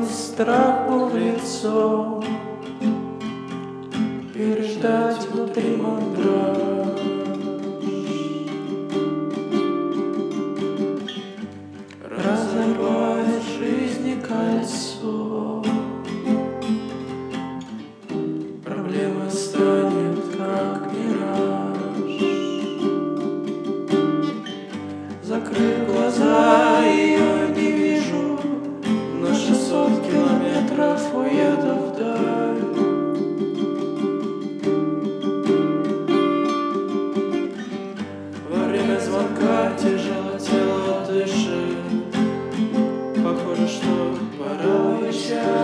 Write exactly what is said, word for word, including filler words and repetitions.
страху в лицо, переждать внутри мандраж. Разорвать в жизни кольцо, проблема станет как мираж. Закрыв глаза, ее не вижу, на шестьсот километров уеду вдаль. Во время звонка тяжело тело дышит, похоже, что пора уезжать.